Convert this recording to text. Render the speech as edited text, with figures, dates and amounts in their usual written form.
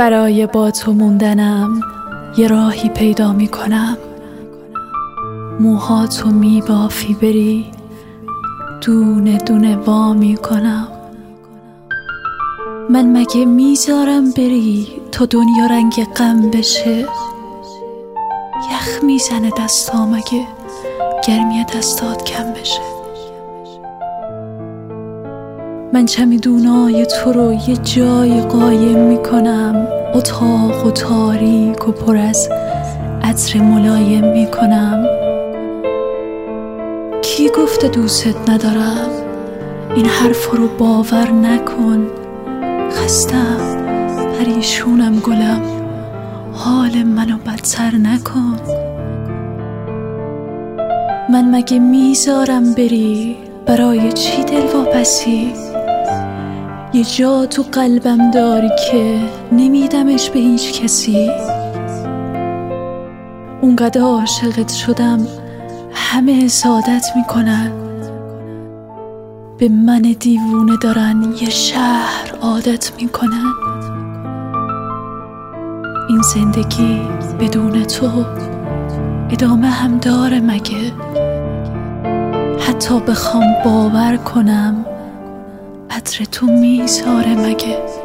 برای با تو موندنم یه راهی پیدا می کنم. موهاتو می بافی بری، دونه دونه وا می کنم. من مگه میذارم بری تا دنیا رنگ غم بشه؟ یخ میزنه دستا مگه گرمی دستات کم بشه؟ من چمیدونای تو رو یه جای قایم میکنم، اتاق و تاریک و پر از عطر ملایم میکنم. کی گفته دوست ندارم؟ این حرف رو باور نکن. خستم، پریشونم گلم، حال منو بدتر نکن. من مگه میذارم بری؟ برای چی دلواپسی؟ یه جا تو قلبم داری که نمیدمش به هیچ کسی. اونقدر عاشقت شدم همه حسادت میکنن، به من دیوونه دارن یه شهر عادت میکنن. این زندگی بدون تو ادامه هم داره مگه؟ حتی بخوام باور کنم عطر تو میذاره مگه؟